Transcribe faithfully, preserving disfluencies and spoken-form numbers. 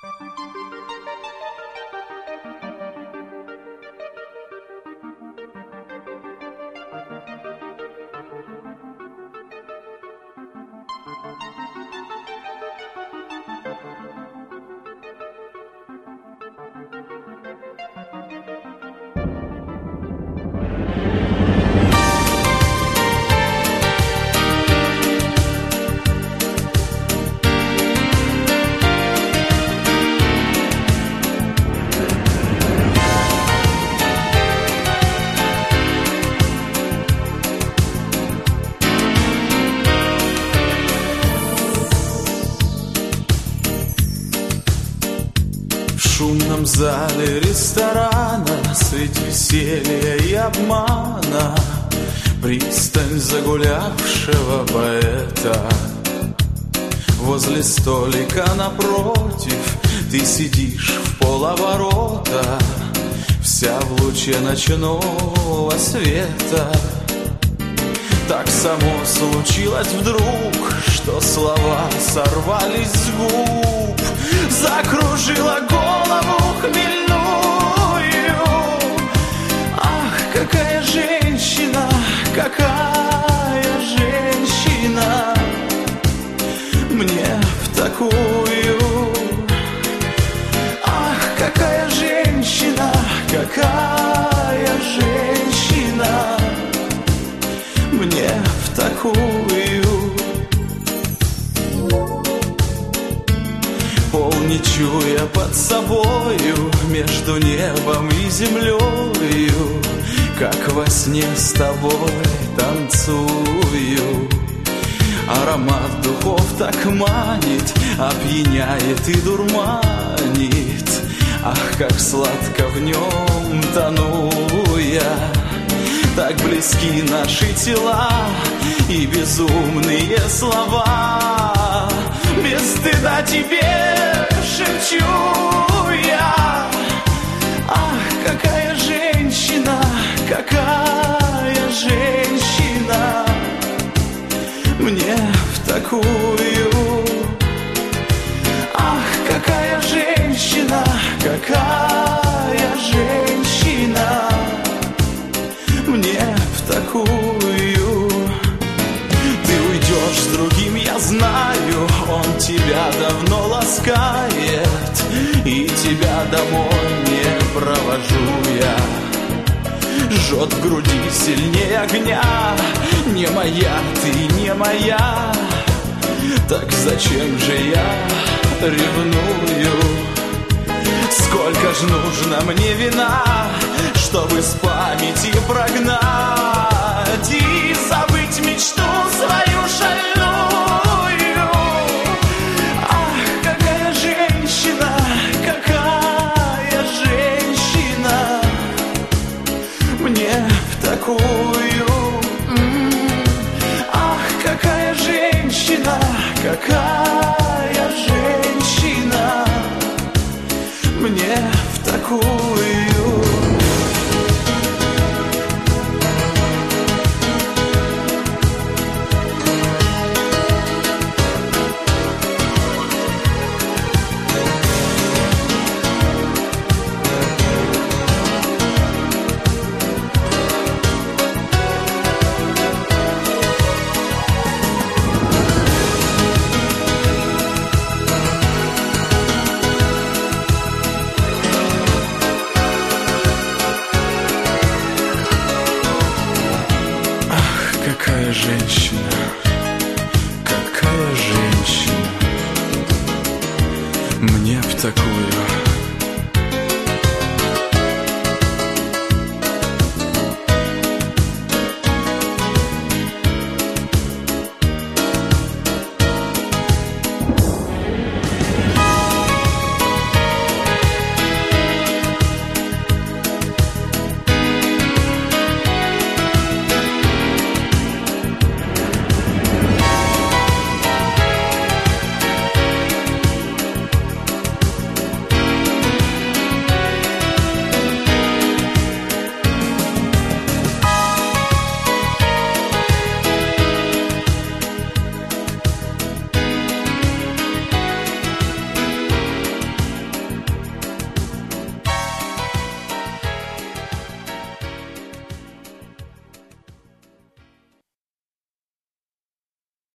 В шумном зале ресторана средь веселья и обмана пристань загулявшего поэта. Возле столика напротив ты сидишь в полоборота, вся в луче ночного света. Так само случилось вдруг, что слова сорвались с губ, закружила голову хмельную. Ах, какая женщина, какая женщина, мне в такую. Ах, какая женщина, какая женщина, мне в такую. Пол не чуя под собою, между небом и землею, как во сне с тобой танцую. Аромат духов так манит, опьяняет и дурманит. Ах, как сладко в нем тону я. Так близки наши тела и безумные слова. Без стыда тебе шепчу я. Ах, какая женщина, какая женщина, мне в такую. Ах, какая женщина, какая женщина, мне в такую. Ты уйдешь с другим, я знаю, он тебя давно ласкает, и тебя домой не провожу я. Жжет в груди сильнее огня, не моя ты, не моя. Так зачем же я ревную? Сколько ж нужно мне вина, чтобы с памяти прогнать и забыть мечту свою шальную. Ах, какая женщина, какая женщина, мне в такую. Ах, какая женщина, какая женщина, мне в такую. Какая женщина, какая женщина, мне в такую.